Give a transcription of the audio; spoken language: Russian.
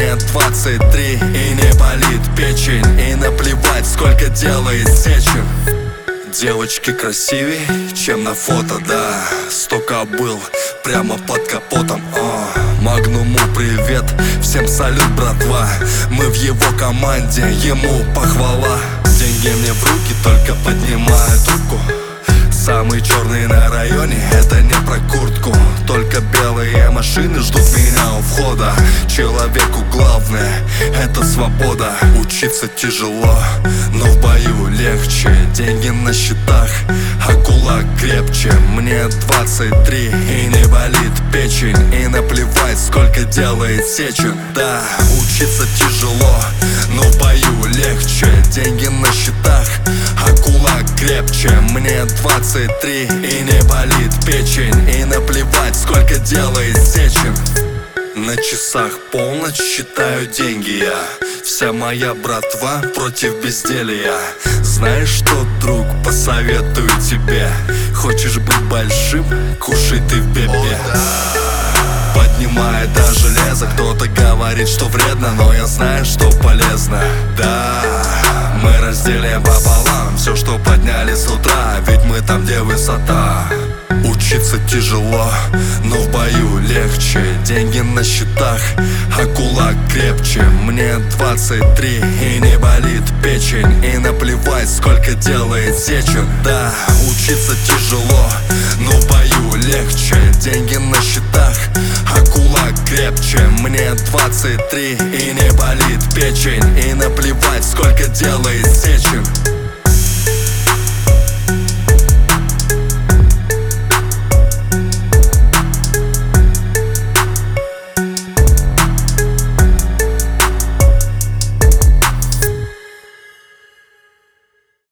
мне 23 и не болит печень, и наплевать, сколько делает Сечин. Девочки красивее, чем на фото, да. Столько был прямо под капотом. Магнуму привет, всем салют, братва. Мы в его команде, ему похвала. Деньги мне в руки, только поднимаю трубку. Самый черный на районе, это не про куртку. Только белые машины ждут меня у входа. Человеку главное — это свобода. Учиться тяжело, но в бою легче. Деньги на счетах, а кулак крепче. Мне 23 и не болит печень, и наплевать, сколько делает Сечин. Да, учиться тяжело, но в бою легче. Деньги на счетах, а кулак крепче. Мне 23 и не болит печень, и наплевать, сколько делает Сечин. На часах полночь, считаю деньги я. Вся моя братва против безделья. Знаешь что, друг, посоветую тебе: хочешь быть большим, кушай ты в бебе. Поднимает до железа, кто-то говорит, что вредно, но я знаю, что полезно. Да, мы разделим пополам все, что подняли с утра, ведь мы там, где высота. Учиться тяжело, но в бою легче. Деньги на счетах, а кулак крепче. Мне 23 и не болит печень, и наплевать, сколько делает Сечин. Да, учиться тяжело, но в бою легче. Деньги на счетах, а кулак крепче. Мне 23 и не болит печень, и наплевать, сколько делает Сечин.